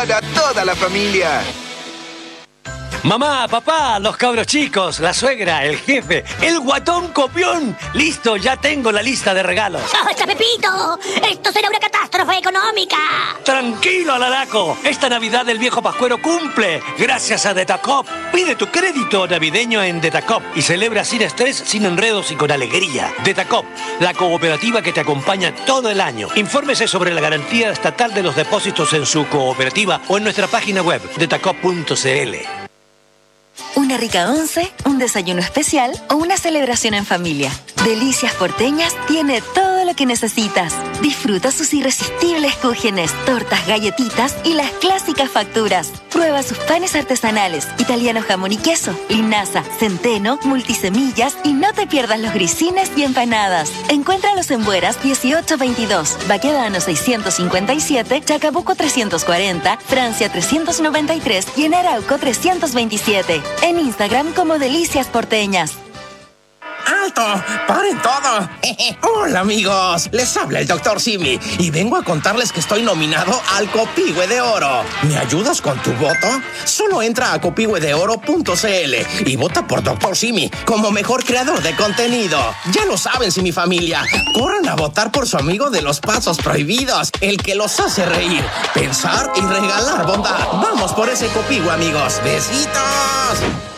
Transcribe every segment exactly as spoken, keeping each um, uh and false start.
para toda la familia. Mamá, papá, los cabros chicos, la suegra, el jefe, el guatón copión. Listo, ya tengo la lista de regalos. ¡Basta, Pepito! ¡Esto será una catástrofe económica! Tranquilo, Alaraco. Esta Navidad el viejo Pascuero cumple. Gracias a Detacop. Pide tu crédito navideño en Detacop y celebra sin estrés, sin enredos y con alegría. Detacop, la cooperativa que te acompaña todo el año. Infórmese sobre la garantía estatal de los depósitos en su cooperativa o en nuestra página web, detacop punto c l. Una rica once, un desayuno especial o una celebración en familia. Delicias Porteñas tiene todo lo que necesitas. Disfruta sus irresistibles cúgenes, tortas, galletitas y las clásicas facturas. Prueba sus panes artesanales, italiano jamón y queso, linaza, centeno, multisemillas y no te pierdas los grisines y empanadas. Encuéntralos en Bueras dieciocho veintidós, Baquedano seiscientos cincuenta y siete, Chacabuco trescientos cuarenta, Francia trescientos noventa y tres y en Arauco trescientos veintisiete. En Instagram como Delicias Porteñas. ¡Alto! ¡Paren todo! Hola, amigos. Les habla el doctor Simi y vengo a contarles que estoy nominado al Copihue de Oro. ¿Me ayudas con tu voto? Solo entra a copihue de oro punto c l y vota por doctor Simi como mejor creador de contenido. Ya lo saben, Simi familia. Corran a votar por su amigo de los pasos prohibidos, el que los hace reír, pensar y regalar bondad. Vamos por ese Copihue, amigos. ¡Besitos!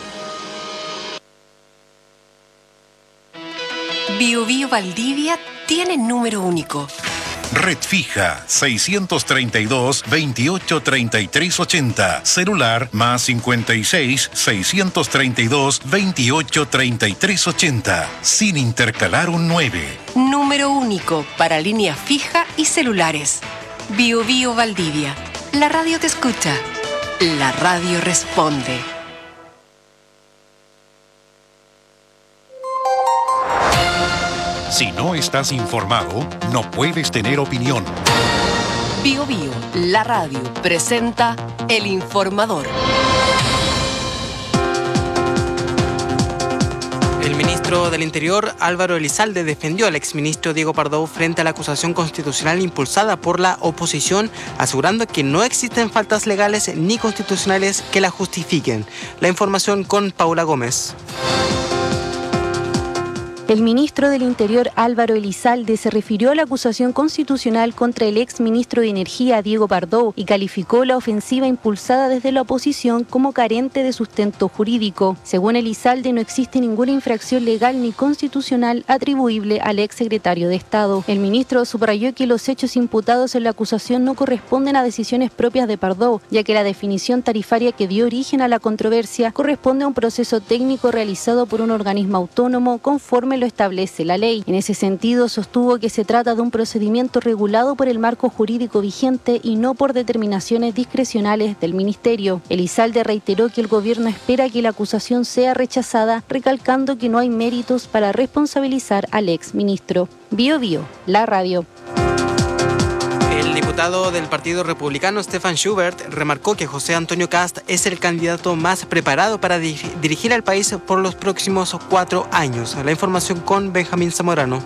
Bio Bio Valdivia tiene número único. Red fija seiscientos treinta y dos, veintiocho treinta y tres ochenta. Celular más cincuenta y seis, seiscientos treinta y dos, veintiocho treinta y tres ochenta. Sin intercalar un nueve. Número único para línea fija y celulares. Bio Bio Valdivia. La radio te escucha. La radio responde. Si no estás informado, no puedes tener opinión. Bio Bio, la radio, presenta El Informador. El ministro del Interior, Álvaro Elizalde, defendió al exministro Diego Pardo frente a la acusación constitucional impulsada por la oposición, asegurando que no existen faltas legales ni constitucionales que la justifiquen. La información con Paula Gómez. El ministro del Interior, Álvaro Elizalde, se refirió a la acusación constitucional contra el ex ministro de Energía, Diego Pardo, y calificó la ofensiva impulsada desde la oposición como carente de sustento jurídico. Según Elizalde, no existe ninguna infracción legal ni constitucional atribuible al ex secretario de Estado. El ministro subrayó que los hechos imputados en la acusación no corresponden a decisiones propias de Pardo, ya que la definición tarifaria que dio origen a la controversia corresponde a un proceso técnico realizado por un organismo autónomo conforme lo establece la ley. En ese sentido, sostuvo que se trata de un procedimiento regulado por el marco jurídico vigente y no por determinaciones discrecionales del Ministerio. Elizalde reiteró que el gobierno espera que la acusación sea rechazada, recalcando que no hay méritos para responsabilizar al ex ministro. Bio Bio, la radio. El diputado del Partido Republicano, Stefan Schubert, remarcó que José Antonio Kast es el candidato más preparado para di- dirigir al país por los próximos cuatro años. La información con Benjamín Zamorano.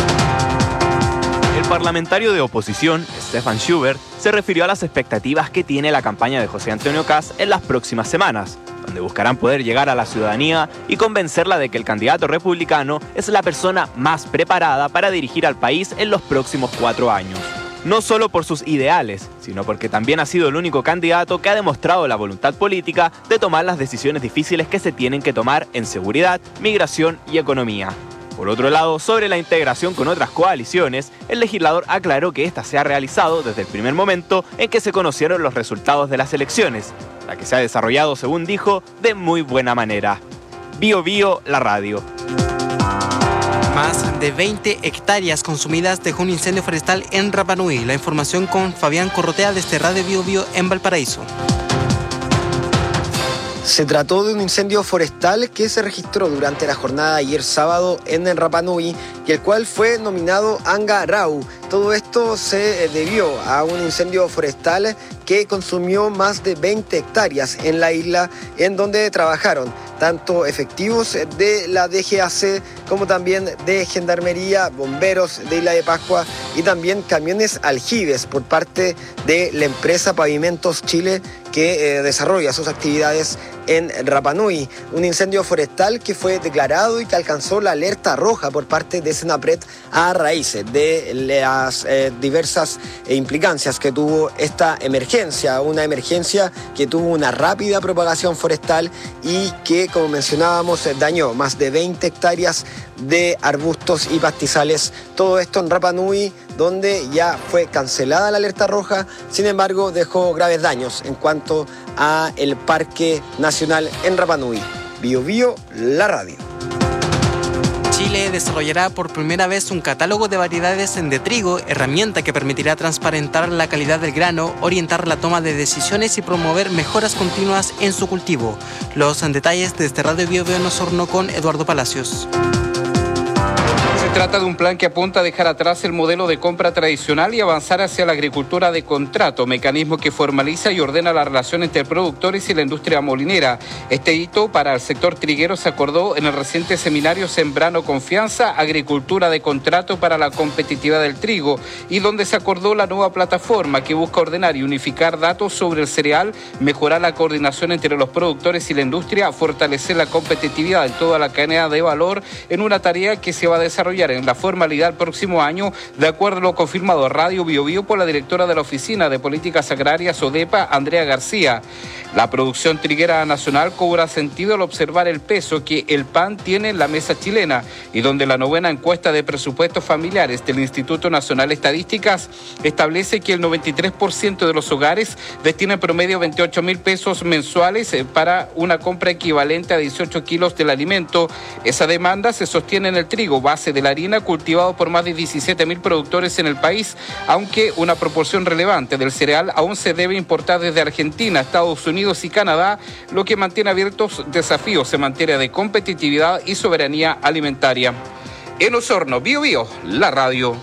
El parlamentario de oposición, Stefan Schubert, se refirió a las expectativas que tiene la campaña de José Antonio Kast en las próximas semanas, donde buscarán poder llegar a la ciudadanía y convencerla de que el candidato republicano es la persona más preparada para dirigir al país en los próximos cuatro años. No solo por sus ideales, sino porque también ha sido el único candidato que ha demostrado la voluntad política de tomar las decisiones difíciles que se tienen que tomar en seguridad, migración y economía. Por otro lado, sobre la integración con otras coaliciones, el legislador aclaró que esta se ha realizado desde el primer momento en que se conocieron los resultados de las elecciones, la que se ha desarrollado, según dijo, de muy buena manera. Bio Bio, la radio. Más de veinte hectáreas consumidas dejó un incendio forestal en Rapa Nui. La información con Fabián Corrotea desde Radio Bio Bio en Valparaíso. Se trató de un incendio forestal que se registró durante la jornada de ayer sábado en Rapa Nui, y el cual fue nominado Anga Rau. Todo esto se debió a un incendio forestal que consumió más de veinte hectáreas en la isla, en donde trabajaron tanto efectivos de la D G A C como también de Gendarmería, bomberos de Isla de Pascua y también camiones aljibes por parte de la empresa Pavimentos Chile, que eh, desarrolla sus actividades en Rapa Nui. Un incendio forestal que fue declarado y que alcanzó la alerta roja por parte de Senapred a raíz de las eh, diversas eh, implicancias que tuvo esta emergencia. Una emergencia que tuvo una rápida propagación forestal y que, como mencionábamos, eh, dañó más de veinte hectáreas de arbustos y pastizales. Todo esto en Rapa Nui, donde ya fue cancelada la alerta roja, sin embargo dejó graves daños en cuanto a el Parque Nacional en Rapa Nui. Bio Bio, la radio. Chile desarrollará por primera vez un catálogo de variedades de trigo, herramienta que permitirá transparentar la calidad del grano, orientar la toma de decisiones y promover mejoras continuas en su cultivo. Los detalles desde Radio Bio Bio en Osorno con Eduardo Palacios. Se trata de un plan que apunta a dejar atrás el modelo de compra tradicional y avanzar hacia la agricultura de contrato, mecanismo que formaliza y ordena la relación entre productores y la industria molinera. Este hito para el sector triguero se acordó en el reciente seminario Sembrano Confianza, Agricultura de Contrato para la Competitividad del Trigo, y donde se acordó la nueva plataforma que busca ordenar y unificar datos sobre el cereal, mejorar la coordinación entre los productores y la industria, fortalecer la competitividad en toda la cadena de valor en una tarea que se va a desarrollar en la formalidad el próximo año, de acuerdo a lo confirmado a Radio Bio Bio por la directora de la Oficina de Políticas Agrarias, ODEPA, Andrea García. La producción triguera nacional cobra sentido al observar el peso que el pan tiene en la mesa chilena y donde la novena encuesta de presupuestos familiares del Instituto Nacional de Estadísticas establece que el noventa y tres por ciento de los hogares destinan en promedio veintiocho mil pesos mensuales para una compra equivalente a dieciocho kilos del alimento. Esa demanda se sostiene en el trigo, base de la harina, cultivado por más de diecisiete mil productores en el país, aunque una proporción relevante del cereal aún se debe importar desde Argentina, Estados Unidos y Canadá, lo que mantiene abiertos desafíos en materia de competitividad y soberanía alimentaria. En Osorno, Bio Bio, la radio.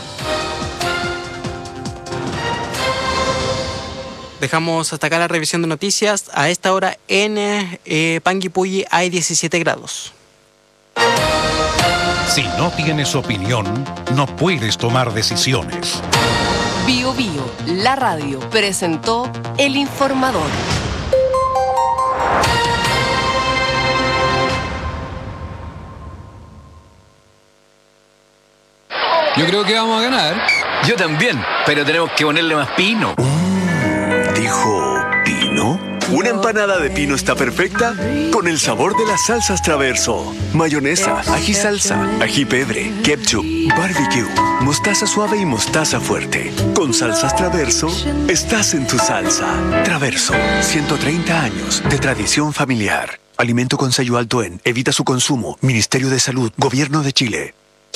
Dejamos hasta acá la revisión de noticias. A esta hora en eh, Panguipulli hay diecisiete grados. Si no tienes opinión, no puedes tomar decisiones. Bio Bio, la radio, presentó El Informador. Yo creo que vamos a ganar. Yo también, pero tenemos que ponerle más pino. Mm, ¿Dijo pino? Una empanada de pino está perfecta con el sabor de las salsas Traverso. Mayonesa, ají salsa, ají pedre, ketchup, barbecue, mostaza suave y mostaza fuerte. Con salsas Traverso, estás en tu salsa. Traverso, ciento treinta años de tradición familiar. Alimento con sello alto en Evita su consumo. Ministerio de Salud, Gobierno de Chile.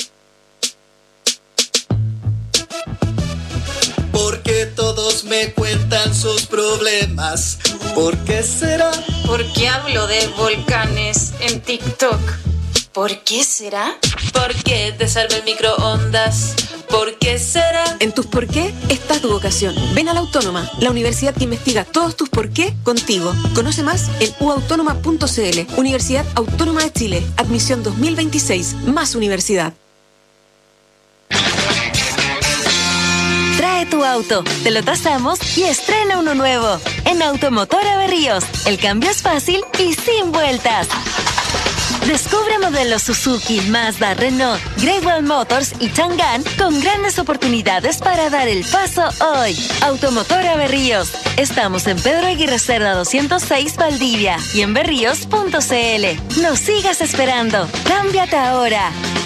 Porque todos me cuentan sus problemas. ¿Por qué será? Porque hablo de volcanes en TikTok. ¿Por qué será? Porque te salva el microondas. ¿Por qué será? En tus por qué está tu vocación. Ven a la Autónoma, la universidad que investiga todos tus por qué contigo. Conoce más en u autónoma punto c l. Universidad Autónoma de Chile. Admisión dos mil veintiséis. Más universidad. Trae tu auto, te lo tasamos y estrena uno nuevo. En Automotora Berríos, el cambio es fácil y sin vueltas. Descubre modelos Suzuki, Mazda, Renault, Great Wall Motors y Chang'an con grandes oportunidades para dar el paso hoy. Automotora Berríos. Estamos en Pedro Aguirre Cerda doscientos seis, Valdivia y en berríos punto c l. No sigas esperando. Cámbiate ahora.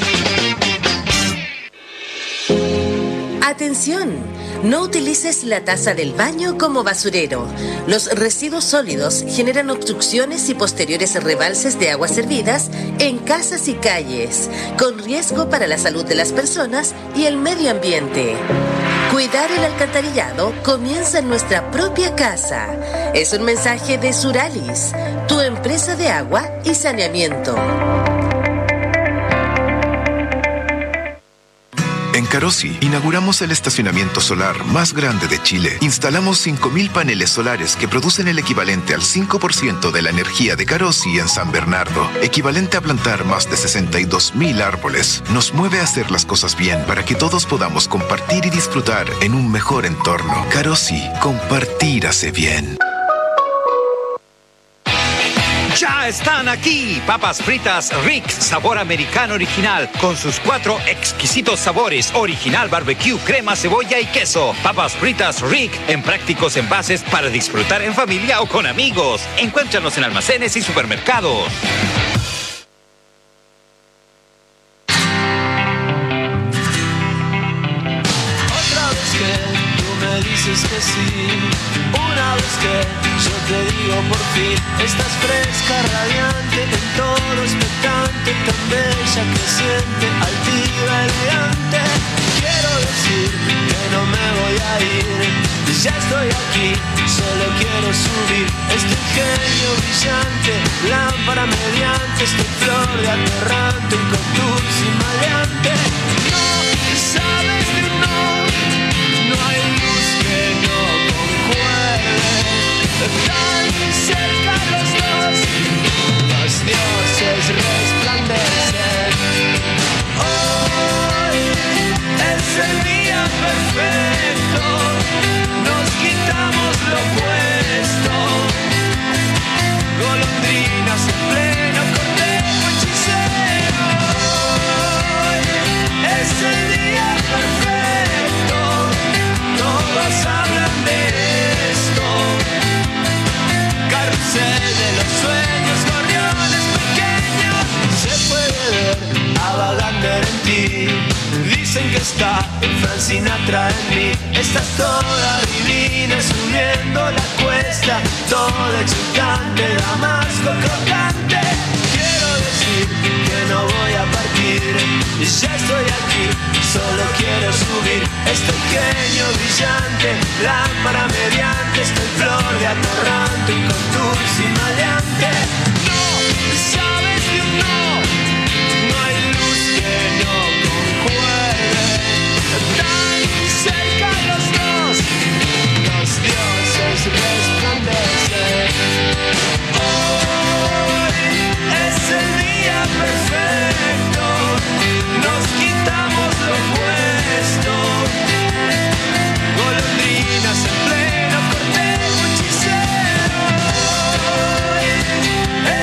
Atención, no utilices la taza del baño como basurero. Los residuos sólidos generan obstrucciones y posteriores rebalses de aguas servidas en casas y calles, con riesgo para la salud de las personas y el medio ambiente. Cuidar el alcantarillado comienza en nuestra propia casa. Es un mensaje de Suralis, tu empresa de agua y saneamiento. Carosi, inauguramos el estacionamiento solar más grande de Chile. Instalamos cinco mil paneles solares que producen el equivalente al cinco por ciento de la energía de Carosi en San Bernardo, equivalente a plantar más de sesenta y dos mil árboles. Nos mueve a hacer las cosas bien para que todos podamos compartir y disfrutar en un mejor entorno. Carosi, compartir hace bien. ¡Ya están aquí! Papas fritas Rick, sabor americano original, con sus cuatro exquisitos sabores: original, barbecue, crema, cebolla y queso. Papas fritas Rick, en prácticos envases para disfrutar en familia o con amigos. Encuéntranos en almacenes y supermercados. Otra vez que tú me dices que sí, una vez que yo te digo por fin, estás fresca, radiante, en todo expectante, tan bella, creciente, altiva, elegante. Quiero decir que no me voy a ir, ya estoy aquí, solo quiero subir este ingenio brillante, lámpara mediante, esta flor de aterrante, con dulce y maleante. No sabes de un no, no hay luz que no concuerde. Tan cerca los dos, los dioses resplandecen. Hoy es el día perfecto, nos quitamos lo puesto. Golondrinas en pleno cortejo hechicero. Hoy es el día perfecto, todos hablan de esto. Carrusel de los sueños, gorriones pequeños, se puede ver a Wagner en ti. Dicen que está en Frank Sinatra en mí. Estás toda divina subiendo la cuesta, toda excitante, damasco crocante. Quiero decir que no voy a partir, ya estoy aquí, solo quiero subir este ingenio brillante, lámpara mediante, estoy flor de atorrante y con dulce y maleante. No sabes de un no, no hay luz que no concuerde. Tan cerca los dos, los dioses resplandecen. Hoy es el día perfecto, nos quitamos lo puesto. Golondrinas en pleno cortejo hechicero. Hoy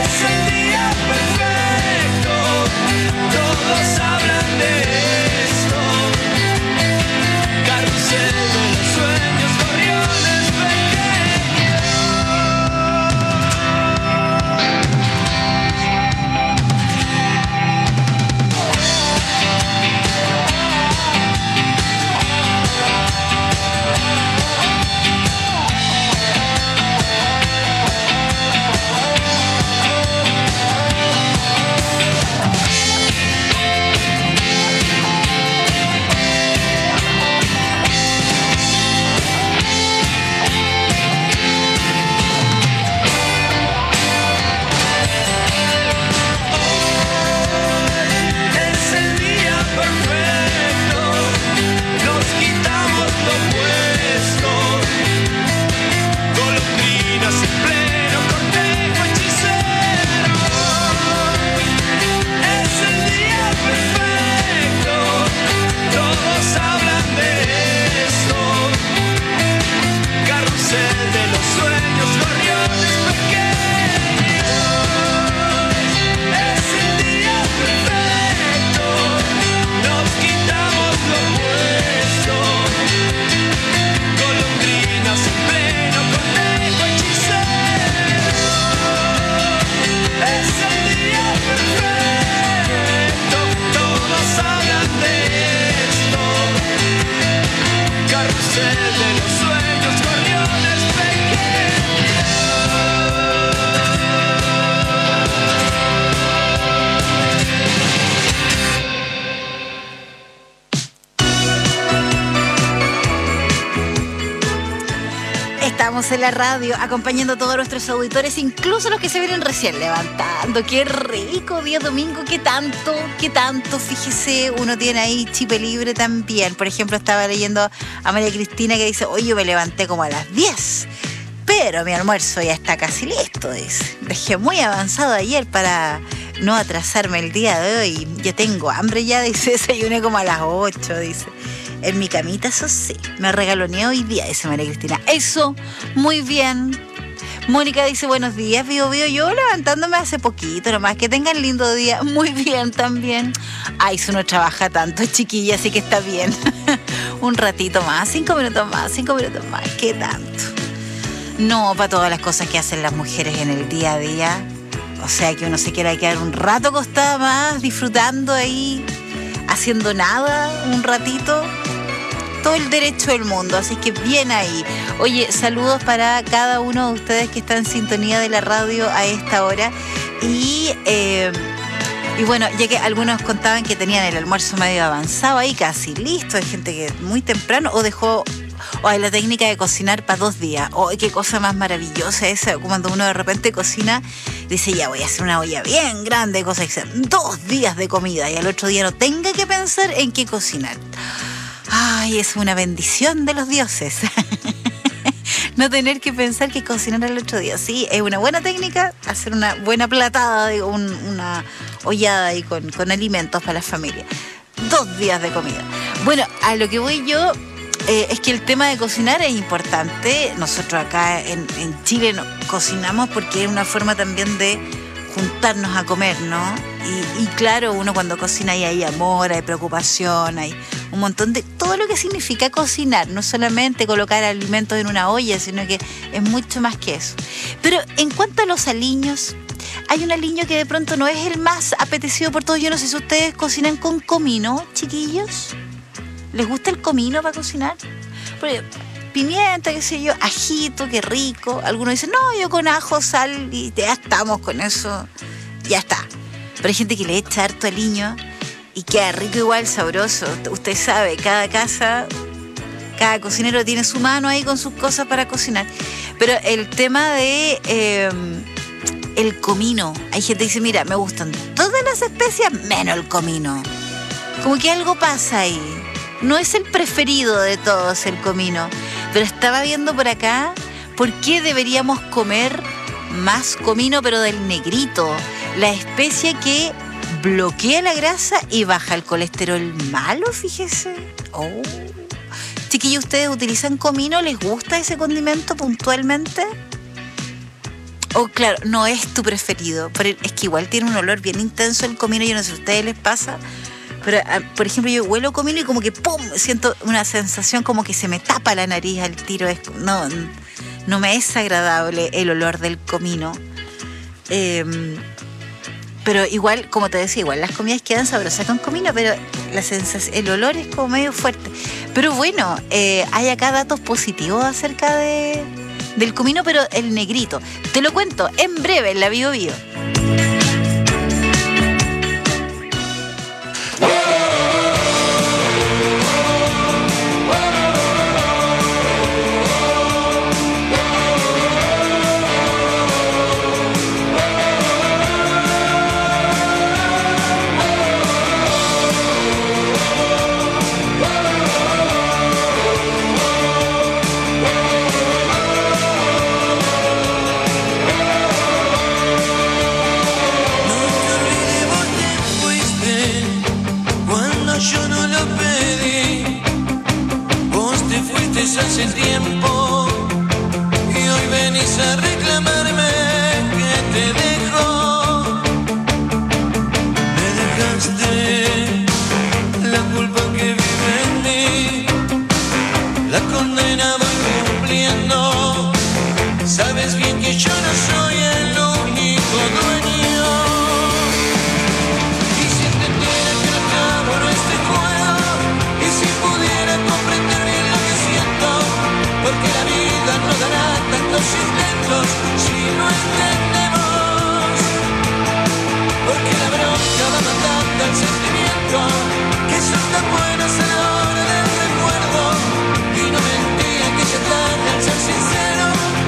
estamos en la radio acompañando a todos nuestros auditores, incluso los que se vienen recién levantando. Qué rico día domingo, qué tanto, qué tanto. Fíjese, uno tiene ahí chipe libre también. Por ejemplo, estaba leyendo a María Cristina que dice, oye, yo me levanté como a las diez, pero mi almuerzo ya está casi listo, dice. Dejé muy avanzado ayer para no atrasarme el día de hoy. Ya tengo hambre ya, dice, desayuné como a las ocho, dice. En mi camita, eso sí, me regaloneé hoy día, dice María Cristina. Eso, muy bien. Mónica dice, buenos días, Bio Bio. Yo levantándome hace poquito, nomás que tengan lindo día. Muy bien también. Ay, eso no trabaja tanto, chiquilla, así que está bien. Un ratito más, cinco minutos más, cinco minutos más. ¿Qué tanto? No, para todas las cosas que hacen las mujeres en el día a día. O sea, que uno se quiera quedar un rato acostada más, disfrutando ahí, haciendo nada, un ratito. Todo el derecho del mundo, así que bien ahí. Oye, saludos para cada uno de ustedes que está en sintonía de la radio a esta hora. Y, eh, y bueno, ya que algunos contaban que tenían el almuerzo medio avanzado ahí, casi listo. Hay gente que muy temprano o dejó o hay la técnica de cocinar para dos días. ¡Oh, qué cosa más maravillosa esa! Cuando uno de repente cocina, dice, ya voy a hacer una olla bien grande, cosa que sean dos días de comida y al otro día no tenga que pensar en qué cocinar. Ay, es una bendición de los dioses. No tener que pensar que cocinar al otro día. Sí, es una buena técnica hacer una buena platada, digo, un, una ollada ahí con, con alimentos para la familia. Dos días de comida. Bueno, a lo que voy yo eh, es que el tema de cocinar es importante. Nosotros acá en, en Chile no, cocinamos porque es una forma también de juntarnos a comer, ¿no? Y, y claro, uno cuando cocina ahí hay amor, hay preocupación, hay un montón de... Todo lo que significa cocinar, no solamente colocar alimentos en una olla, sino que es mucho más que eso. Pero en cuanto a los aliños, hay un aliño que de pronto no es el más apetecido por todos. Yo no sé si ustedes cocinan con comino, chiquillos. ¿Les gusta el comino para cocinar? Porque pimienta, qué sé yo, ajito, qué rico. Algunos dicen, no, yo con ajo, sal y ya estamos con eso, ya está. Pero hay gente que le echa harto aliño y queda rico igual, sabroso. Usted sabe, cada casa, cada cocinero tiene su mano ahí con sus cosas para cocinar. Pero el tema de eh, el comino, hay gente que dice, mira, me gustan todas las especias menos el comino. Como que algo pasa ahí. No es el preferido de todos el comino. Pero estaba viendo por acá por qué deberíamos comer más comino, pero del negrito. La especia que bloquea la grasa y baja el colesterol malo, fíjese. Oh. Chiquillos, ¿ustedes utilizan comino? ¿Les gusta ese condimento puntualmente? Oh, claro, no es tu preferido, pero es que igual tiene un olor bien intenso el comino. Yo no sé si a ustedes les pasa, pero por ejemplo yo huelo comino y como que ¡pum! Siento una sensación como que se me tapa la nariz al tiro. Es, no, no me es agradable el olor del comino. Eh, pero igual, como te decía, igual las comidas quedan sabrosas con comino, pero la sensación, el olor es como medio fuerte. Pero bueno, eh, hay acá datos positivos acerca de, del comino, pero el negrito. Te lo cuento en breve en la Bio Bio. Hace tiempo y hoy venís a reclamarme que te dejo. Me dejaste la culpa que vive en mí, la condena voy cumpliendo. Sabes bien que yo no soy el único dueño. Y si entendiera que no acabo no este juego, y si pudiera comprender bien lo que siento, porque la vida no dará tantos intentos si no entendemos. Porque la bronca va matando al sentimiento, que son tan buenas a la hora del recuerdo. Y no mentía que ya tarde al ser sincero,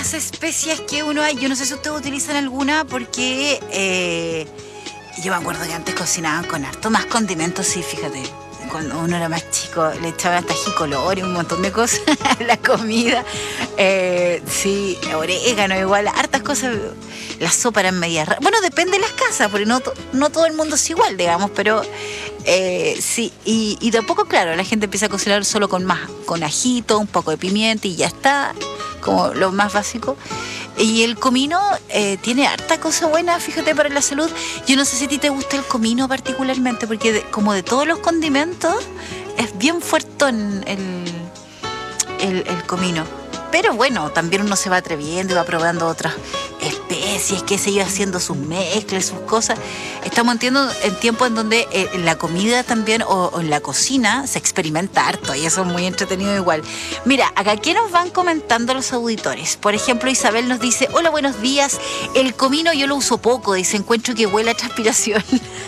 las especias que uno hay, yo no sé si ustedes utilizan alguna porque eh, yo me acuerdo que antes cocinaban con harto más condimentos, sí, fíjate. Cuando uno era más chico le echaban hasta jicolor y un montón de cosas a la comida. Eh, sí, orégano, igual, hartas cosas. La sopa eran medias raras. Bueno, depende de las casas, porque no, no todo el mundo es igual, digamos, pero eh, sí. Y, y tampoco, claro, la gente empieza a cocinar solo con más, con ajito, un poco de pimienta y ya está, como lo más básico. Y el comino eh, tiene harta cosa buena, fíjate, para la salud. Yo no sé si a ti te gusta el comino particularmente, porque de, como de todos los condimentos, es bien fuertón el, el, el comino. Pero bueno, también uno se va atreviendo y va probando otras especies, qué sé yo, haciendo sus mezclas, sus cosas. Estamos entiendo, en tiempos en donde eh, en la comida también o, o en la cocina se experimenta harto y eso es muy entretenido igual. Mira, acá ¿qué nos van comentando los auditores? Por ejemplo, Isabel nos dice, hola, buenos días, el comino yo lo uso poco, dice, encuentro que huele a transpiración.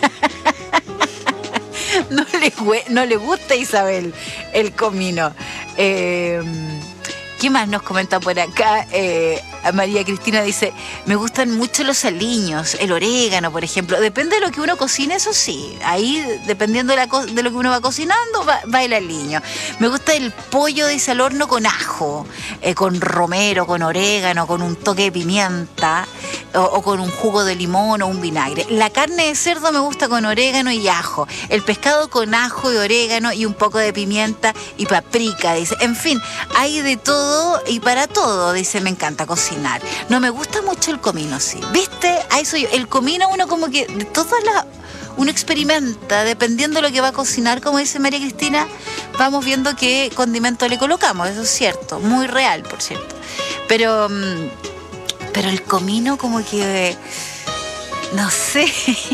no, le, no le gusta a Isabel el comino. Eh... ¿Qué más nos comenta por acá? Eh, María Cristina dice, me gustan mucho los aliños, el orégano, por ejemplo. Depende de lo que uno cocine, eso sí. Ahí, dependiendo de, la co- de lo que uno va cocinando, va, va el aliño. Me gusta el pollo, dice, al horno con ajo, eh, con romero, con orégano, con un toque de pimienta, o, o con un jugo de limón o un vinagre. La carne de cerdo me gusta con orégano y ajo. El pescado con ajo y orégano y un poco de pimienta y paprika, dice. En fin, hay de todo y para todo, dice, me encanta cocinar. No me gusta mucho el comino, sí. ¿Viste? A eso yo. El comino uno como que de todas las... Uno experimenta, dependiendo de lo que va a cocinar, como dice María Cristina, vamos viendo qué condimento le colocamos, eso es cierto, muy real, por cierto. Pero, pero el comino como que, no sé...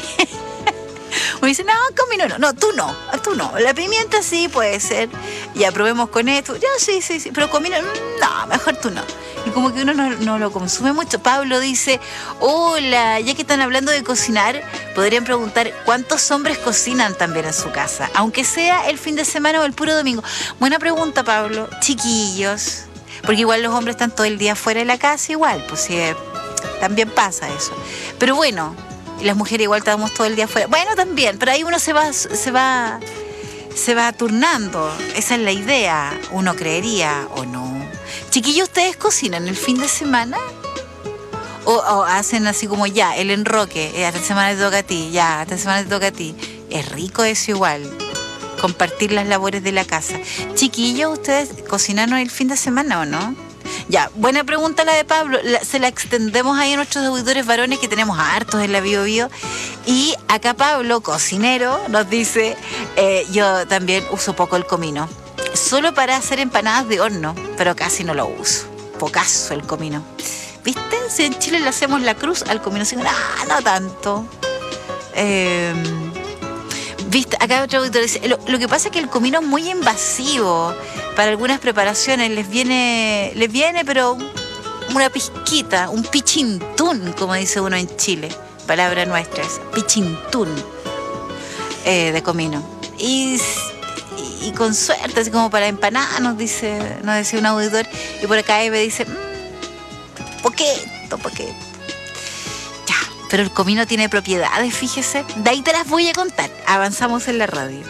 Me dice, no, comino no, no, tú no, tú no. La pimienta sí puede ser, ya probemos con esto, ya sí, sí, sí, pero comino, no, mejor tú no. Y como que uno no, no lo consume mucho. Pablo dice, hola, ya que están hablando de cocinar, podrían preguntar cuántos hombres cocinan también en su casa, aunque sea el fin de semana o el puro domingo. Buena pregunta, Pablo. Chiquillos, porque igual los hombres están todo el día fuera de la casa, igual, pues sí, también pasa eso. Pero bueno, y las mujeres igual estamos todo el día afuera. Bueno, también, pero ahí uno se va, se va, se va turnando. Esa es la idea, uno creería o no. Chiquillos, ¿ustedes cocinan el fin de semana? O, o hacen así como ya, el enroque, eh, esta semana te toca a ti, ya, esta semana te toca a ti. Es rico eso igual, compartir las labores de la casa. Chiquillos, ¿ustedes cocinan el fin de semana o no? Ya, buena pregunta la de Pablo. La, se la extendemos ahí a nuestros auditores varones, que tenemos hartos en la Bio Bio. Y acá Pablo, cocinero, nos dice, eh, yo también uso poco el comino. Solo para hacer empanadas de horno, pero casi no lo uso. Pocazo el comino. ¿Viste? Si en Chile le hacemos la cruz al comino, así, ah, no tanto. Eh, ¿Viste? Acá otro auditor dice, lo, lo que pasa es que el comino es muy invasivo. Para algunas preparaciones les viene, les viene, pero una pizquita, un pichintún, como dice uno en Chile. Palabra nuestra esa, pichintún eh, de comino. Y, y, y con suerte, así como para empanadas, nos dice, nos decía un auditor. Y por acá Eve dice, mmm, poquito, poquito. Ya, pero el comino tiene propiedades, fíjese. De ahí te las voy a contar. Avanzamos en la radio.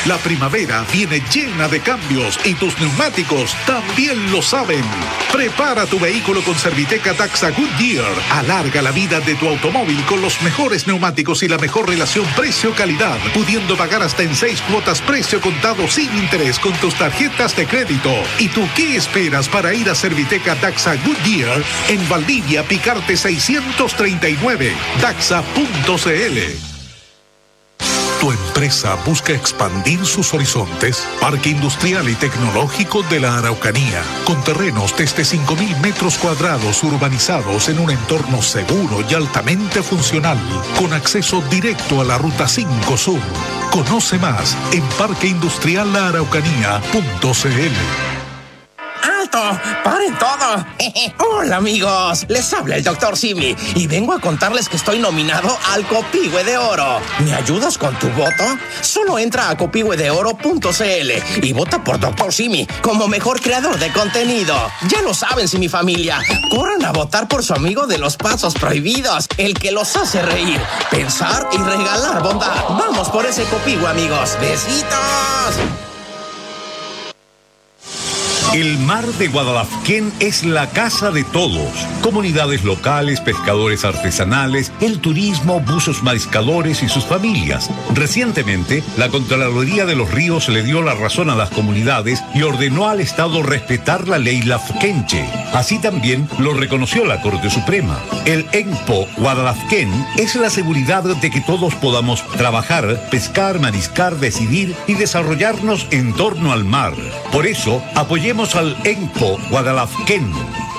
La primavera viene llena de cambios y tus neumáticos también lo saben. Prepara tu vehículo con Serviteca Daxa Goodyear. Alarga la vida de tu automóvil con los mejores neumáticos y la mejor relación precio-calidad, pudiendo pagar hasta en seis cuotas precio contado sin interés con tus tarjetas de crédito. ¿Y tú qué esperas para ir a Serviteca Daxa Goodyear en Valdivia, Picarte seiscientos treinta y nueve, daxa punto c l? ¿Tu empresa busca expandir sus horizontes? Parque Industrial y Tecnológico de la Araucanía, con terrenos desde cinco mil metros cuadrados urbanizados en un entorno seguro y altamente funcional, con acceso directo a la Ruta cinco Sur. Conoce más en parque industrial la araucanía punto c l. ¡Alto! ¡Paren todo! Hola amigos, les habla el doctor Simi y vengo a contarles que estoy nominado al Copihue de Oro. ¿Me ayudas con tu voto? Solo entra a copihue de oro punto c l y vota por doctor Simi como mejor creador de contenido. Ya lo saben, Simi familia, corran a votar por su amigo de los pasos prohibidos, el que los hace reír, pensar y regalar bondad. Vamos por ese Copihue, amigos. ¡Besitos! El mar de Guadalafquén es la casa de todos. Comunidades locales, pescadores artesanales, el turismo, buzos mariscadores y sus familias. Recientemente, la Contraloría de los Ríos le dio la razón a las comunidades y ordenó al Estado respetar la ley lafquenche. Así también lo reconoció la Corte Suprema. El ENPO Guadalafquén es la seguridad de que todos podamos trabajar, pescar, mariscar, decidir y desarrollarnos en torno al mar. Por eso, apoyemos al ENPO Guadalafquén.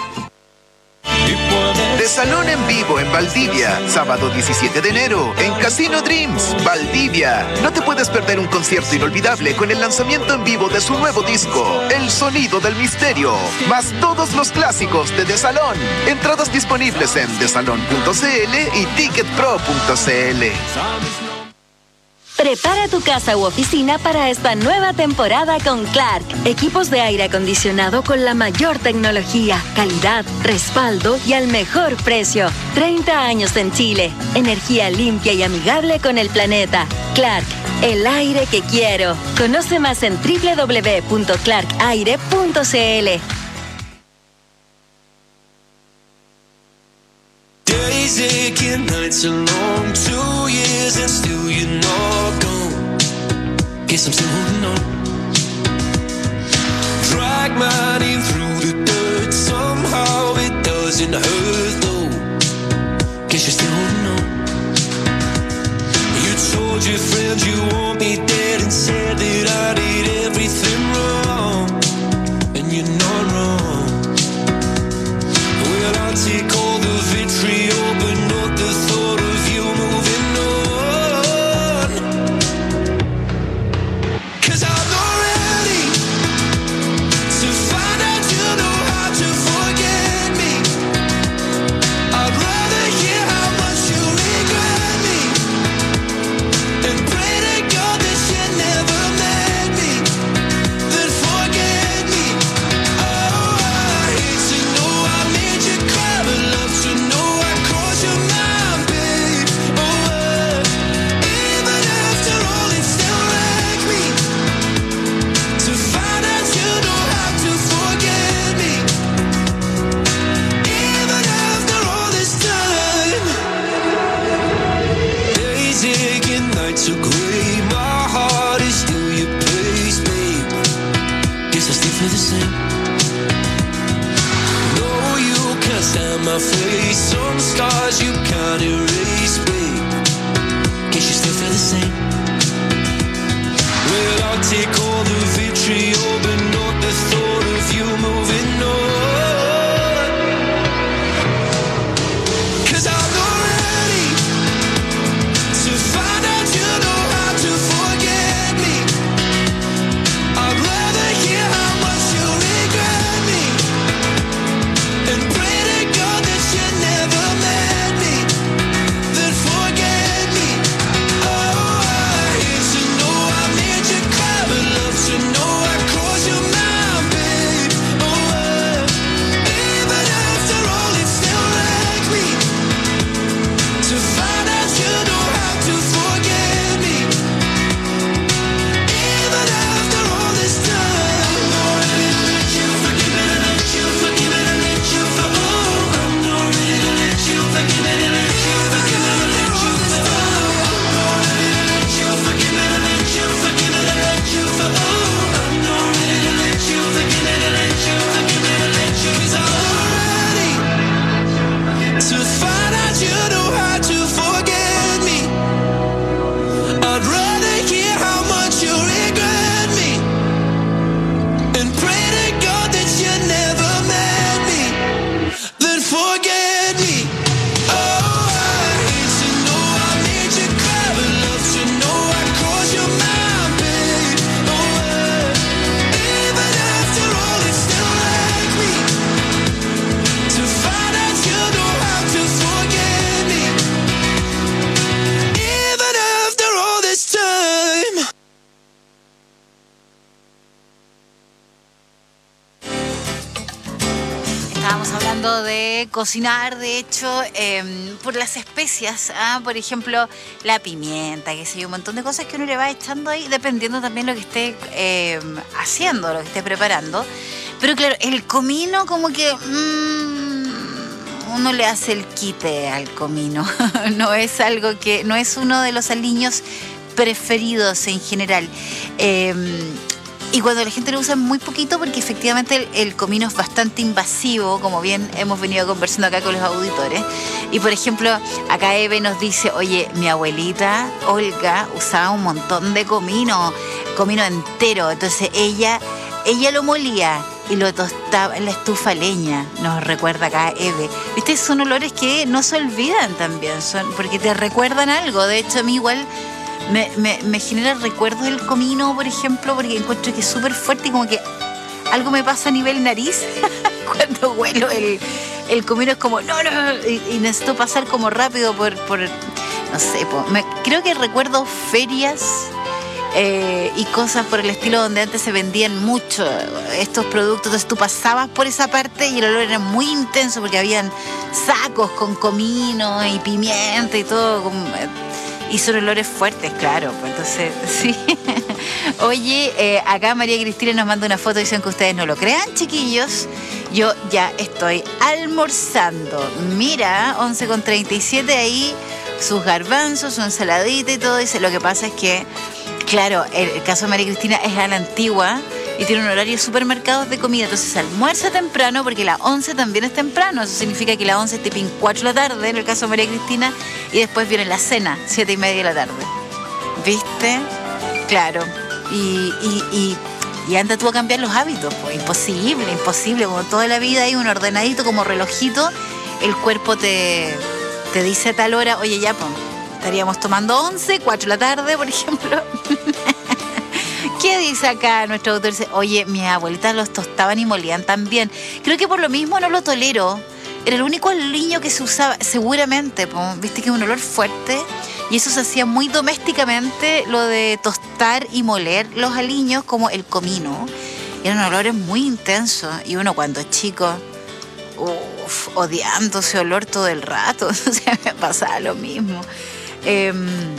De Salón en Vivo en Valdivia, sábado diecisiete de enero, en Casino Dreams, Valdivia. No te puedes perder un concierto inolvidable con el lanzamiento en vivo de su nuevo disco, El Sonido del Misterio, más todos los clásicos de De Salón. Entradas disponibles en desalón punto c l y ticketpro punto c l. Prepara tu casa u oficina para esta nueva temporada con Clark. Equipos de aire acondicionado con la mayor tecnología, calidad, respaldo y al mejor precio. treinta años en Chile. Energía limpia y amigable con el planeta. Clark, el aire que quiero. Conoce más en doble u doble u doble u punto clark aire punto c l. Days aching, nights are long, two years and still you're not gone. Guess I'm still holding on. Drag my name through the dirt, somehow it doesn't hurt though. Guess you're still holding on. You told your friends you want me dead and said that I did everything wrong, and you're not wrong. Well, I'll take all the vitriol, but not the thought of you moving on. 'Cause I'm not ready to find out you know how to forget me. I'd rather hear how much you regret me and pray to God that you never met me. momento de cocinar, de hecho, eh, por las especias, ¿ah? Por ejemplo, la pimienta, que sé yo, un montón de cosas que uno le va echando ahí, dependiendo también lo que esté eh, haciendo, lo que esté preparando. Pero claro, el comino como que mmm, uno le hace el quite al comino. No es algo que, no es uno de los aliños preferidos en general. Eh, Y cuando la gente lo usa muy poquito, porque efectivamente el, el comino es bastante invasivo, como bien hemos venido conversando acá con los auditores. Y por ejemplo, acá Eve nos dice, oye, mi abuelita Olga usaba un montón de comino, comino entero. Entonces ella, ella lo molía y lo tostaba en la estufa a leña, nos recuerda acá Eve. ¿Viste? Son olores que no se olvidan también, son porque te recuerdan algo. De hecho, a mí igual... Me, me, me genera recuerdos del comino, por ejemplo, porque encuentro que es súper fuerte y como que algo me pasa a nivel nariz cuando huelo el, el comino. Es como, no, no, y, y necesito pasar como rápido por, por no sé, por, me, creo que recuerdo ferias eh, y cosas por el estilo donde antes se vendían mucho estos productos. Entonces tú pasabas por esa parte y el olor era muy intenso porque habían sacos con comino y pimienta y todo como... Y son olores fuertes, claro. Pues entonces, sí. Oye, eh, acá María Cristina nos manda una foto. Dicen que ustedes no lo crean, chiquillos. Yo ya estoy almorzando. Mira, once con treinta y siete ahí, sus garbanzos, su ensaladita y todo. Dice, lo que pasa es que, claro, el, el caso de María Cristina es a la antigua y tiene un horario de supermercados de comida. Entonces almuerza temprano porque la once también es temprano. Eso significa que la once es tipo cuatro de la tarde, en el caso de María Cristina, y después viene la cena, siete y media de la tarde. ¿Viste? Claro. Y, y, y, y anda tú a cambiar los hábitos. Pues imposible, imposible. Como toda la vida hay un ordenadito como relojito, el cuerpo te, te dice a tal hora, oye, ya, pues, estaríamos tomando once, cuatro de la tarde, por ejemplo. ¿Qué dice acá nuestro autor? Dice, oye, mis abuelitas los tostaban y molían también. Creo que por lo mismo no lo tolero. Era el único aliño que se usaba, seguramente, viste que es un olor fuerte. Y eso se hacía muy domésticamente, lo de tostar y moler los aliños, como el comino. Eran olores muy intensos. Y uno cuando es chico, uff, odiando ese olor todo el rato. O sea, me pasaba lo mismo. Eh,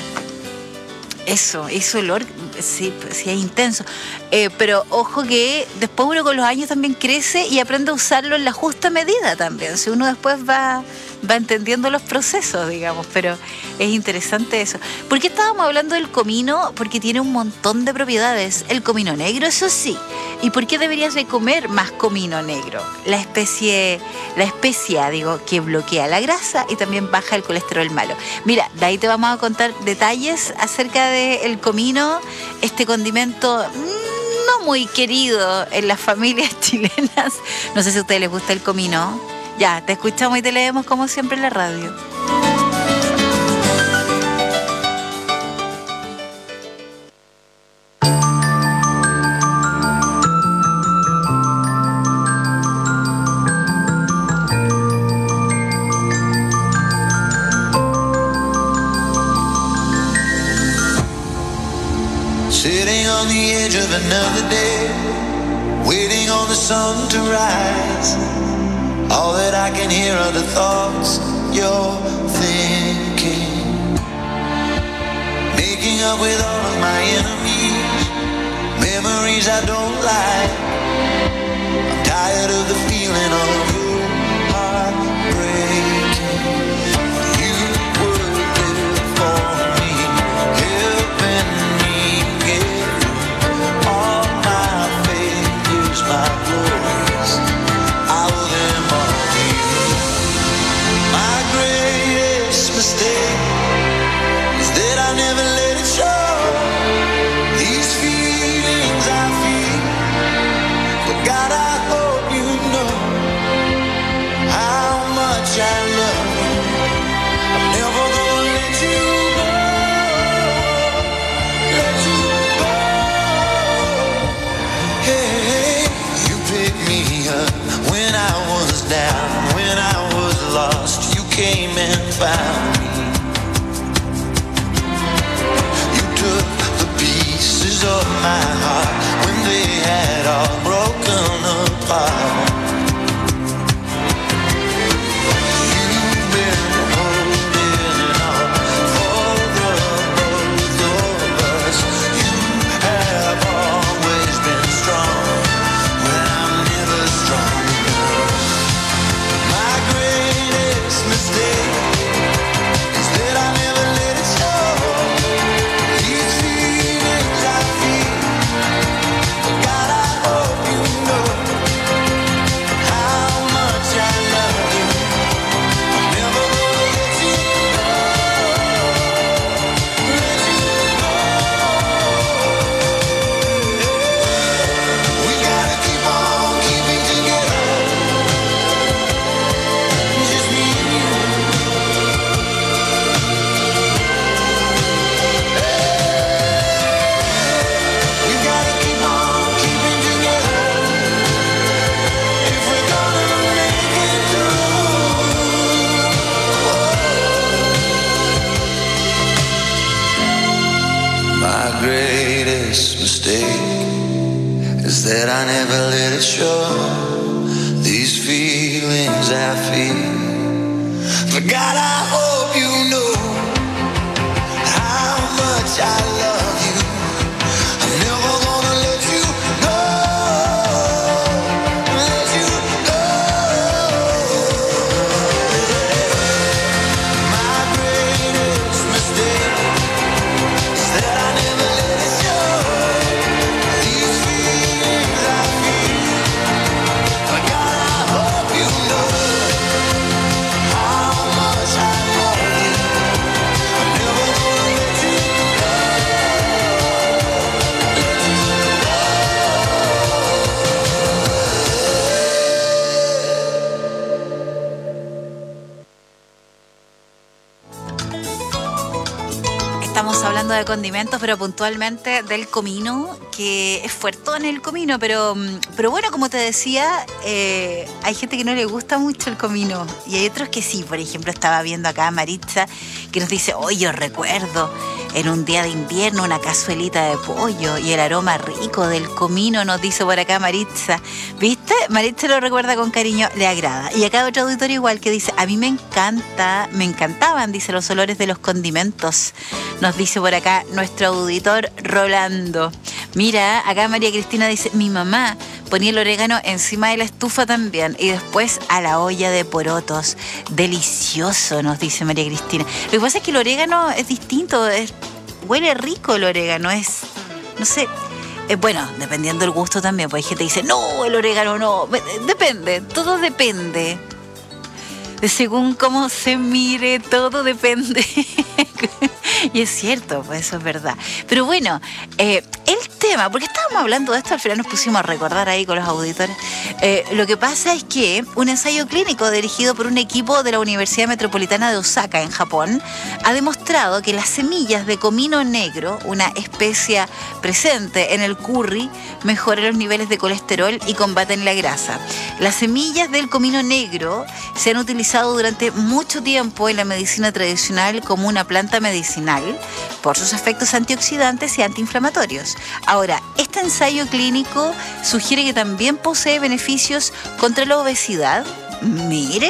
Eso, ese olor, sí, sí es intenso. Eh, pero ojo que después uno con los años también crece y aprende a usarlo en la justa medida también. Si uno después va, va entendiendo los procesos, digamos. Pero es interesante eso. ¿Por qué estábamos hablando del comino? Porque tiene un montón de propiedades. El comino negro, eso sí. ¿Y por qué deberías de comer más comino negro? La especie, la especia, digo, que bloquea la grasa y también baja el colesterol malo. Mira, de ahí te vamos a contar detalles acerca del comino, este condimento no muy querido en las familias chilenas. No sé si a ustedes les gusta el comino. Ya, te escuchamos y te leemos como siempre en la radio. Sitting on the edge of another day, waiting on the sun to rise. All that I can hear are the thoughts you're thinking. Making up with all of my enemies, memories I don't like. I'm tired of the feeling of your heart breaking. You were there for me, helping me get through all my failures, my glories. I will them all to you. My greatest mistake is that I never let it show. These feelings I feel, but God, I hope you know how much I love you. I'm never gonna let you go, let you go. Hey, hey, you picked me up when I was down, when I was lost. You came and found me. You took the pieces of my heart when they had all broken apart. greatest mistake is that I never let it show. These feelings I feel. But God, I hope you know how much I love you. I'm never gonna let you go. Let you go. My greatest mistake is that I never let it show. These feelings I feel. But God, I hope you know how much I love you. I'm never gonna let you go. Let you Estamos hablando de condimentos, pero puntualmente del comino, que es fuertón el comino, pero, pero bueno, como te decía, eh, hay gente que no le gusta mucho el comino y hay otros que sí. Por ejemplo, estaba viendo acá a Maritza que nos dice, oye, yo recuerdo en un día de invierno una cazuelita de pollo y el aroma rico del comino, nos dice por acá Maritza. ¿Viste? Maritza lo recuerda con cariño, le agrada. Y acá otro auditorio igual que dice, a mí me encanta, me encantaban, dice, los olores de los condimentos. Nos dice por acá nuestro auditor Rolando. Mira, acá María Cristina dice, mi mamá ponía el orégano encima de la estufa también y después a la olla de porotos. Delicioso, nos dice María Cristina. Lo que pasa es que el orégano es distinto, es, huele rico el orégano, es, no sé, eh, bueno, dependiendo del gusto también, porque hay gente que dice, no, el orégano no, depende, todo depende. Según cómo se mire, todo depende. Y es cierto, pues eso es verdad. Pero bueno, eh, el tema, porque estábamos hablando de esto, al final nos pusimos a recordar ahí con los auditores. Eh, lo que pasa es que un ensayo clínico dirigido por un equipo de la Universidad Metropolitana de Osaka, en Japón, ha demostrado que las semillas de comino negro, una especia presente en el curry, mejoran los niveles de colesterol y combaten la grasa. Las semillas del comino negro se han utilizado durante mucho tiempo en la medicina tradicional como una planta medicinal por sus efectos antioxidantes y antiinflamatorios. Ahora, este ensayo clínico sugiere que también posee beneficios contra la obesidad. Mire,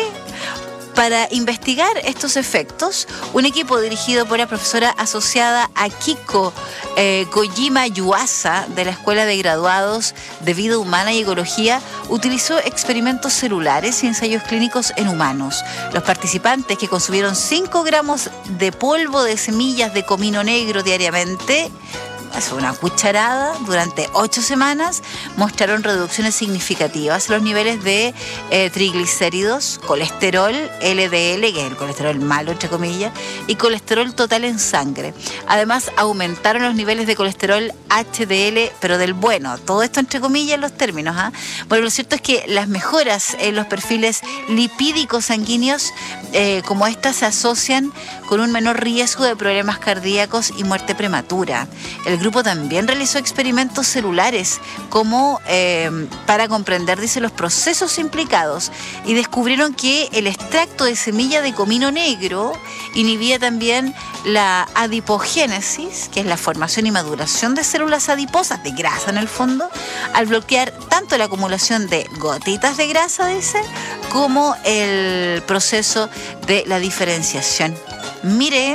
para investigar estos efectos, un equipo dirigido por la profesora asociada Akiko eh, Kojima Yuasa de la Escuela de Graduados de Vida Humana y Ecología utilizó experimentos celulares y ensayos clínicos en humanos. Los participantes, que consumieron cinco gramos de polvo de semillas de comino negro diariamente, es una cucharada, durante ocho semanas, mostraron reducciones significativas en los niveles de eh, triglicéridos, colesterol L D L, que es el colesterol malo, entre comillas, y colesterol total en sangre. Además, aumentaron los niveles de colesterol H D L, pero del bueno. Todo esto entre comillas los términos. ¿eh? Bueno, lo cierto es que las mejoras en los perfiles lipídicos sanguíneos eh, como estas se asocian con un menor riesgo de problemas cardíacos y muerte prematura. El grupo también realizó experimentos celulares como eh, para comprender, dice, los procesos implicados y descubrieron que el extracto de semilla de comino negro inhibía también la adipogénesis, que es la formación y maduración de células adiposas, de grasa en el fondo, al bloquear tanto la acumulación de gotitas de grasa, dice, como el proceso de la diferenciación. Mire,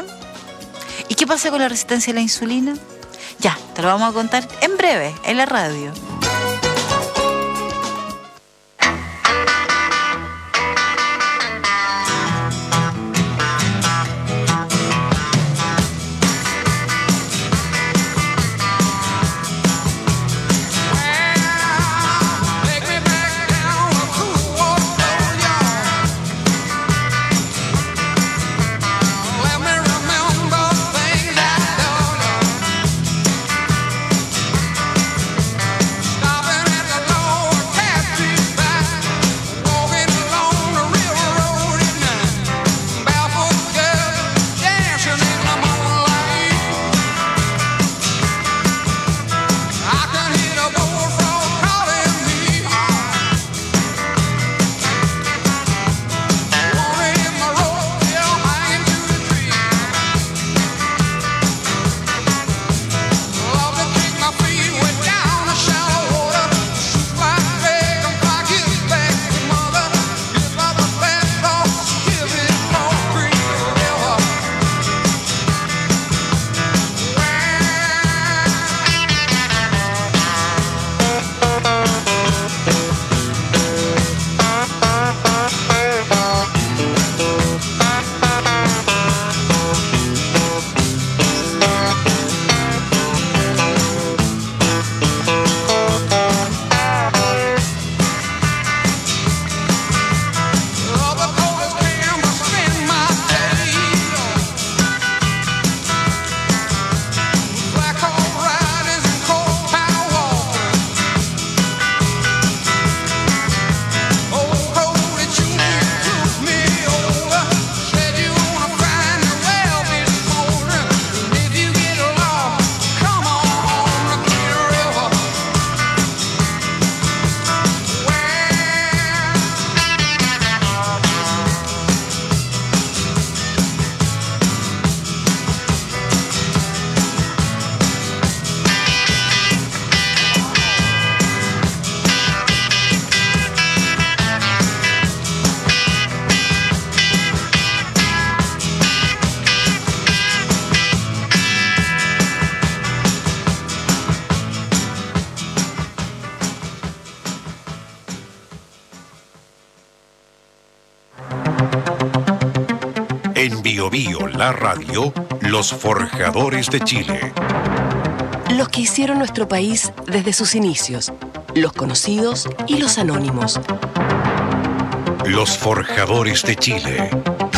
¿y qué pasa con la resistencia a la insulina? Ya, te lo vamos a contar en breve en la radio. Let me remember things I don't know. Bio Bio, la radio, los forjadores de Chile. Los que hicieron nuestro país desde sus inicios, los conocidos y los anónimos. Los forjadores de Chile.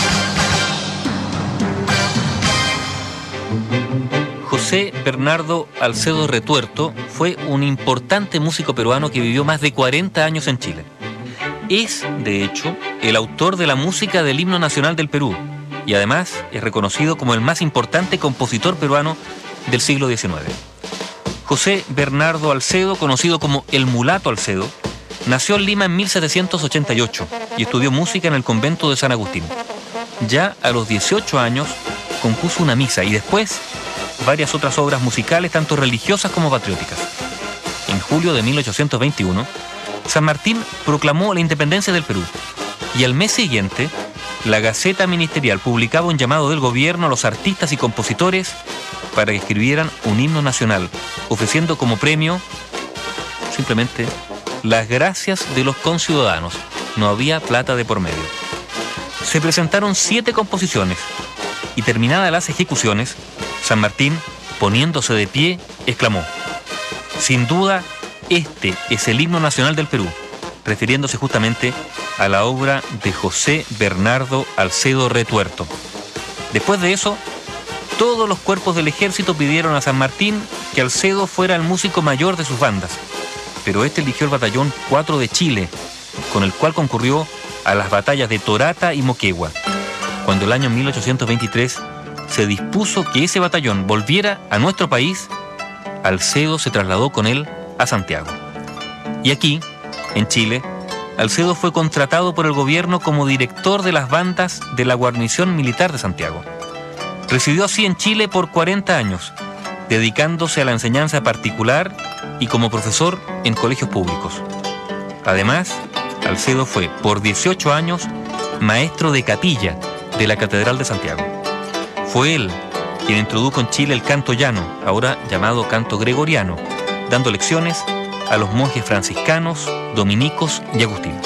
José Bernardo Alcedo Retuerto fue un importante músico peruano que vivió más de cuarenta años en Chile. Es, de hecho, el autor de la música del himno nacional del Perú y además es reconocido como el más importante compositor peruano del siglo diecinueve. José Bernardo Alcedo, conocido como el Mulato Alcedo, nació en Lima en mil setecientos ochenta y ocho y estudió música en el convento de San Agustín. Ya a los dieciocho años compuso una misa y después varias otras obras musicales, tanto religiosas como patrióticas. En julio de mil ochocientos veintiuno, San Martín proclamó la independencia del Perú y al mes siguiente, la Gaceta Ministerial publicaba un llamado del gobierno a los artistas y compositores para que escribieran un himno nacional, ofreciendo como premio simplemente las gracias de los conciudadanos. No había plata de por medio. Se presentaron siete composiciones y terminadas las ejecuciones, San Martín, poniéndose de pie, exclamó: sin duda, este es el himno nacional del Perú, refiriéndose justamente a la obra de José Bernardo Alcedo Retuerto. Después de eso, todos los cuerpos del ejército pidieron a San Martín que Alcedo fuera el músico mayor de sus bandas, pero este eligió el batallón cuatro de Chile, con el cual concurrió a las batallas de Torata y Moquegua. Cuando el año mil ochocientos veintitrés se dispuso que ese batallón volviera a nuestro país, Alcedo se trasladó con él a Santiago. Y aquí, en Chile, Alcedo fue contratado por el gobierno como director de las bandas de la guarnición militar de Santiago. Residió así en Chile por cuarenta años, dedicándose a la enseñanza particular y como profesor en colegios públicos. Además, Alcedo fue por dieciocho años maestro de capilla de la Catedral de Santiago. Fue él quien introdujo en Chile el canto llano, ahora llamado canto gregoriano, dando lecciones a los monjes franciscanos, dominicos y agustinos.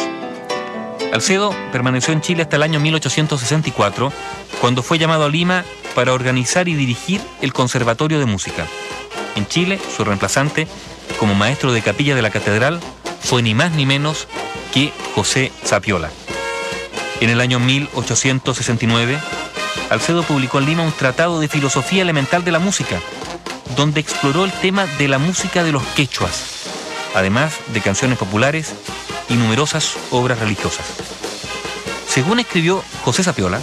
Alcedo permaneció en Chile hasta el año mil ochocientos sesenta y cuatro, cuando fue llamado a Lima para organizar y dirigir el Conservatorio de Música. En Chile, su reemplazante, como maestro de capilla de la catedral, fue ni más ni menos que José Sapiola. En el año mil ochocientos sesenta y nueve, Alcedo publicó en Lima un tratado de filosofía elemental de la música, donde exploró el tema de la música de los quechuas, además de canciones populares y numerosas obras religiosas. Según escribió José Sapiola,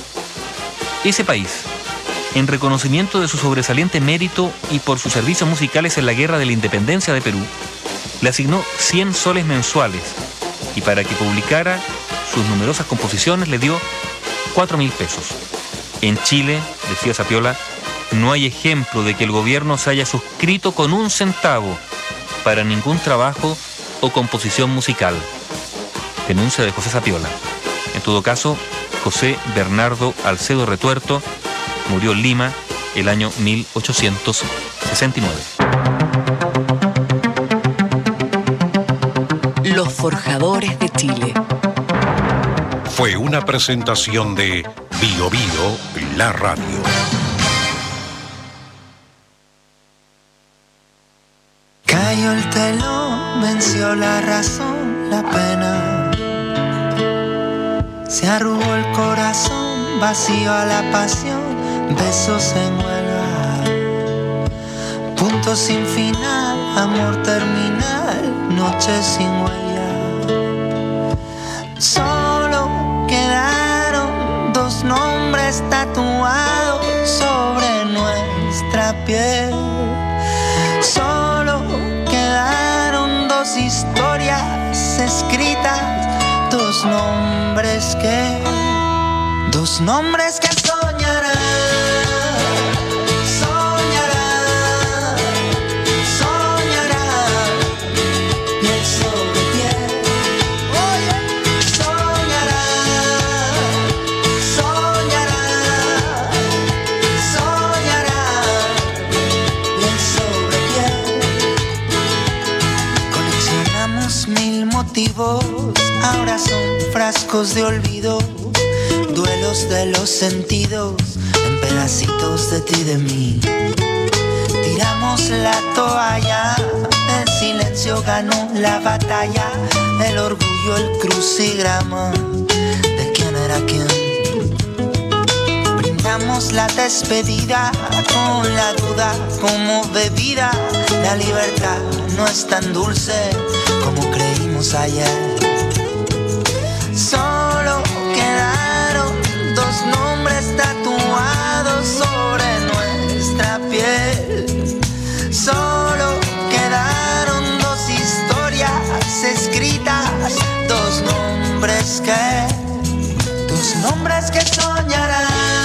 ese país, en reconocimiento de su sobresaliente mérito y por sus servicios musicales en la Guerra de la Independencia de Perú, le asignó cien soles mensuales y para que publicara sus numerosas composiciones le dio cuatro mil pesos. En Chile, decía Sapiola, no hay ejemplo de que el gobierno se haya suscrito con un centavo para ningún trabajo o composición musical. Denuncia de José Sapiola. En todo caso, José Bernardo Alcedo Retuerto murió en Lima el año mil ochocientos sesenta y nueve. Los forjadores de Chile. Fue una presentación de Bio Bio, la radio. Cayó el telón, venció la razón, la pena. Se arrugó el corazón, vacío a la pasión, besos en huelga. Punto sin final, amor terminal, noche sin huella. Solo quedaron dos nombres tatuados sobre nuestra piel. Solo quedaron dos historias escritas, dos nombres que, dos nombres que soñarán, soñarán, soñarán, piel sobre piel, oye, soñarán, soñarán, soñarán, piel sobre piel. Coleccionamos mil motivos, ahora son frascos de olvido, duelos de los sentidos, pedacitos de ti, de mí. Tiramos la toalla, el silencio ganó la batalla, el orgullo, el crucigrama de quién era quién. Brindamos la despedida con la duda como bebida. La libertad no es tan dulce como creímos ayer. Solo quedaron dos nombres tatuados sobre nuestra piel. Solo quedaron dos historias escritas, dos nombres que, dos nombres que soñarán.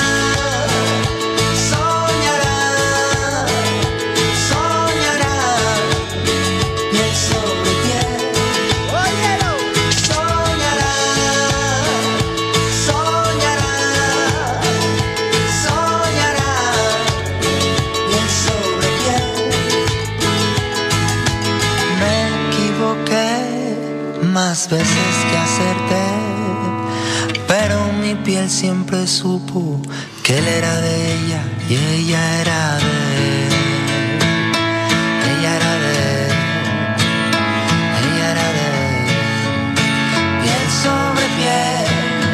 Más veces que acerté, pero mi piel siempre supo que él era de ella y ella era de él. Ella era de él, ella era de él. Piel sobre piel.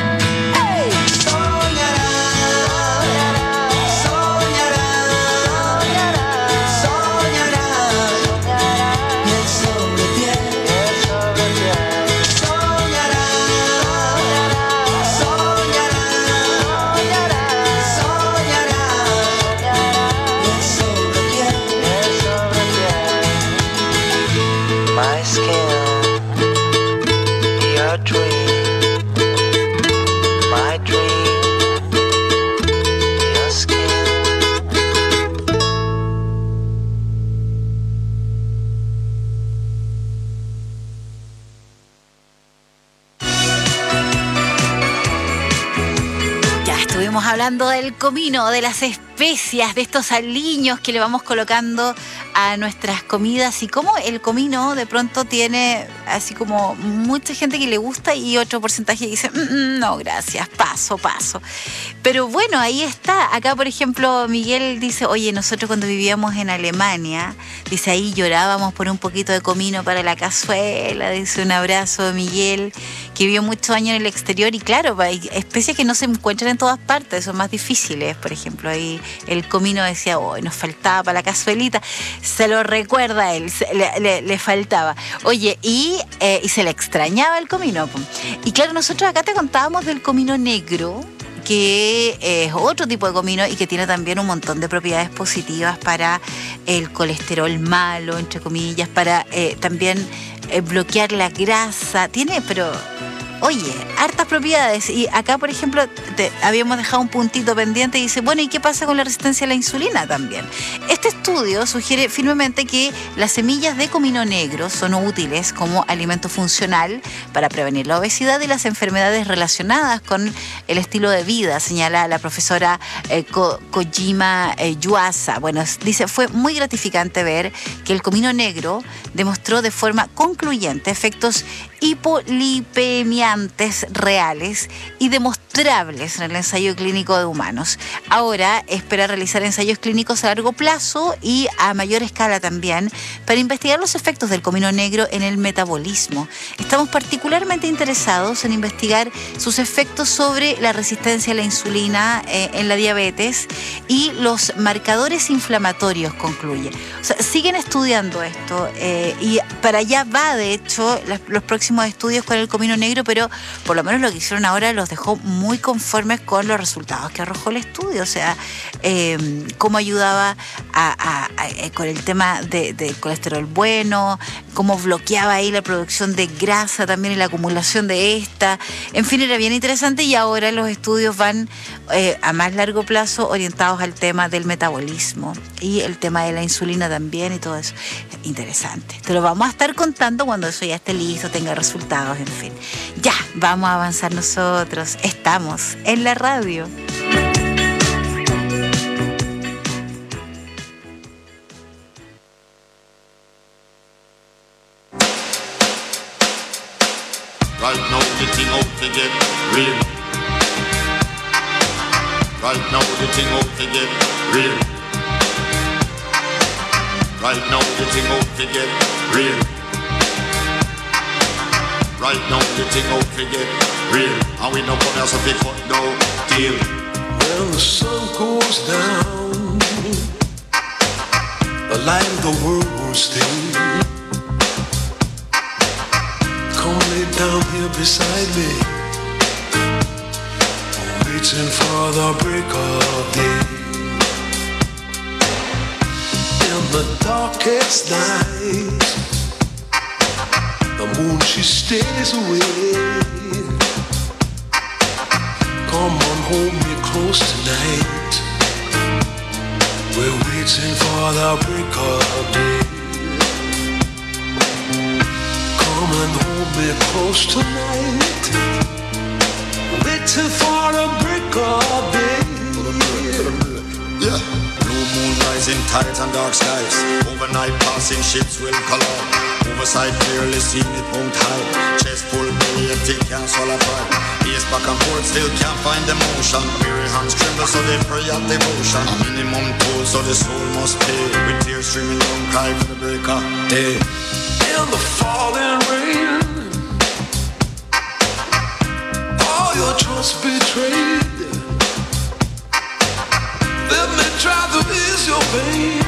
Hablando del comino, de las especias, de estos aliños que le vamos colocando a nuestras comidas y cómo el comino de pronto tiene así como mucha gente que le gusta y otro porcentaje que dice mmm, no, gracias, paso, paso. Pero bueno, ahí está. Acá, por ejemplo, Miguel dice, oye, nosotros cuando vivíamos en Alemania, dice, ahí llorábamos por un poquito de comino para la cazuela. Dice, un abrazo de Miguel, que vivió muchos años en el exterior. Y claro, hay especies que no se encuentran en todas partes, son más difíciles. Por ejemplo, ahí el comino decía, oh, nos faltaba para la cazuelita. Se lo recuerda a él, le, le, le faltaba. Oye, y, eh, y se le extrañaba el comino. Y claro, nosotros acá te contábamos del comino negro, que es otro tipo de comino y que tiene también un montón de propiedades positivas para el colesterol malo, entre comillas, para eh, también eh, bloquear la grasa. Tiene, pero... Oye, hartas propiedades. Y acá, por ejemplo, te, habíamos dejado un puntito pendiente y dice, bueno, ¿y qué pasa con la resistencia a la insulina también? Este estudio sugiere firmemente que las semillas de comino negro son útiles como alimento funcional para prevenir la obesidad y las enfermedades relacionadas con el estilo de vida, señala la profesora eh, Ko, Kojima eh, Yuasa. Bueno, dice, fue muy gratificante ver que el comino negro demostró de forma concluyente efectos hipolipemiantes reales y demostrables en el ensayo clínico de humanos. Ahora espera realizar ensayos clínicos a largo plazo y a mayor escala también para investigar los efectos del comino negro en el metabolismo. Estamos particularmente interesados en investigar sus efectos sobre la resistencia a la insulina eh, en la diabetes y los marcadores inflamatorios, concluye. O sea, siguen estudiando esto eh, y para allá va, de hecho, las, los próximos estudios con el comino negro, pero por lo menos lo que hicieron ahora los dejó muy conformes con los resultados que arrojó el estudio. O sea, eh, cómo ayudaba a, a, a, con el tema de, de colesterol bueno, cómo bloqueaba ahí la producción de grasa también y la acumulación de esta. En fin, era bien interesante y ahora los estudios van eh, a más largo plazo orientados al tema del metabolismo y el tema de la insulina también y todo eso. Interesante. Te lo vamos a estar contando cuando eso ya esté listo, tenga resultados, en fin. Ya, vamos a avanzar nosotros. Estamos en la radio. Right now the thing out to get real. Right now the thing out to get real. Right now the thing out to get real. Right now the thing out to get real. And we no come here so we cut no deal. When the sun goes down, the light of the world will stay. Come lay down here beside me, waiting for the break of day. In the darkest night, the moon she stays away. Come on, hold me close tonight. We're waiting for the break of day. Come and hold me close tonight. Waiting for the break of day. Yeah. Blue moon rising tides and dark skies. Overnight passing ships will collide. Oversight clearly seen it won't hide. Chest full belly empty can't swallow pride. East back and forth still can't find emotion. Weary hands tremble so they pray at devotion. A minimum toll so the soul must pay. With tears streaming down cry for the breaker. Hey. In the falling rain, all your trust betrayed. Let me try to ease your pain.